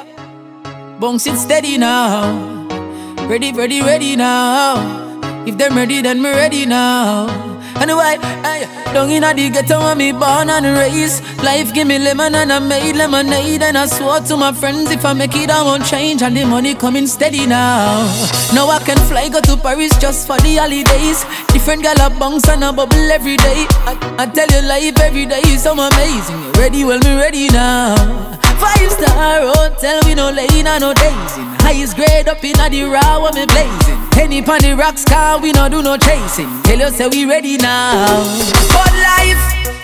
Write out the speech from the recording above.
Bounce it steady now. Ready, ready, ready now. If them ready, then me ready now. Anyway, hey, down inna the ghetto where me born and raised. Life give me lemon and I made lemonade. And I swore to my friends if I make it I won't change. And the money coming steady now. Now I can fly, go to Paris just for the holidays. Different gal a bounce and a bubble every day. I tell you life every day is so amazing. You ready? Well, me ready now. 5-star hotel, we no lane and no dazing. Highest grade up inna the raw where me blazing. Penny pon the rocks car, we no do no chasing. Tell you say we ready now. But life